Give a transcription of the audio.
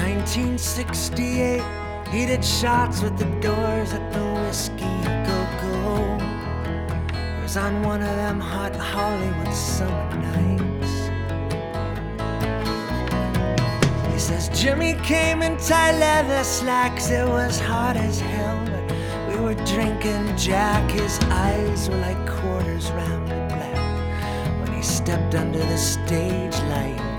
1968, he did shots with the Doors at the Whiskey Go-Go. It was on one of them hot Hollywood summer nights. He says Jimmy came in tight leather slacks. It was hot as hell, but we were drinking Jack. His eyes were like quarters round and black when he stepped under the stage light.